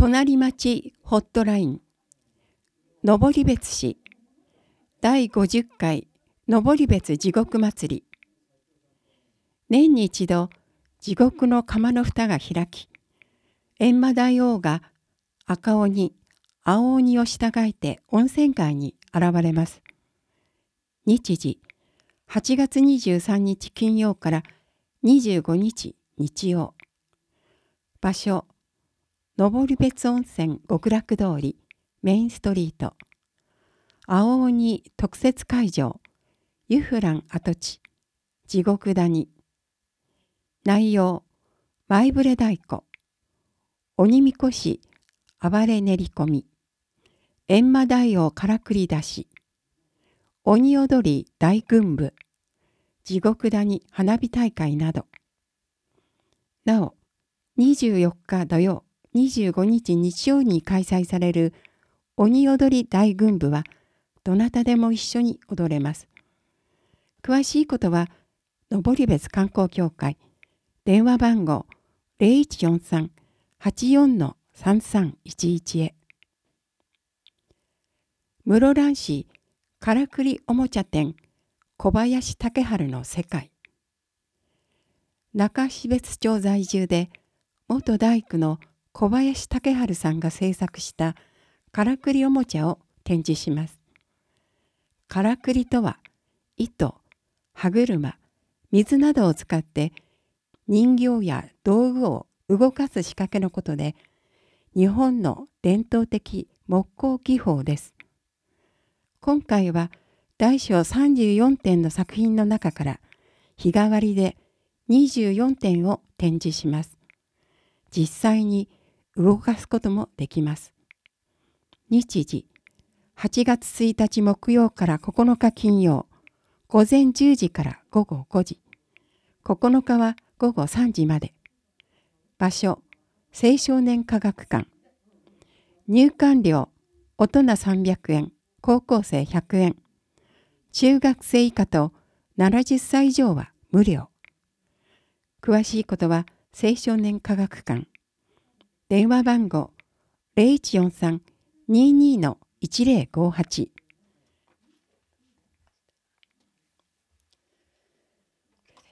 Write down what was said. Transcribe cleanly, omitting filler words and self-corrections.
隣町ホットライン登別市第50回登別地獄祭り。年に一度地獄の釜の蓋が開き、閻魔大王が赤鬼、青鬼を従えて温泉街に現れます。日時8月23日金曜から25日日曜。場所登別温泉極楽通りメインストリート。青鬼特設会場湯布蘭跡地地獄谷。内容前触れ太鼓鬼みこし暴れ練り込み閻魔大王からくり出し鬼踊り大群舞地獄谷花火大会など。なお24日土曜25日日曜に開催される鬼踊り大群舞はどなたでも一緒に踊れます。詳しいことは登別観光協会電話番号 0143-84-3311 へ。室蘭市からくりおもちゃ店小林武春の世界。中標津町在住で元大工の小林武春さんが制作したからくりおもちゃを展示します。からくりとは糸、歯車、水などを使って人形や道具を動かす仕掛けのことで、日本の伝統的木工技法です。今回は大小34点の作品の中から日替わりで24点を展示します。実際に動かすこともできます。日時8月1日木曜から9日金曜午前10時から午後5時、9日は午後3時まで。場所青少年科学館。入館料大人300円、高校生100円、中学生以下と70歳以上は無料。詳しいことは青少年科学館電話番号 0143-22-1058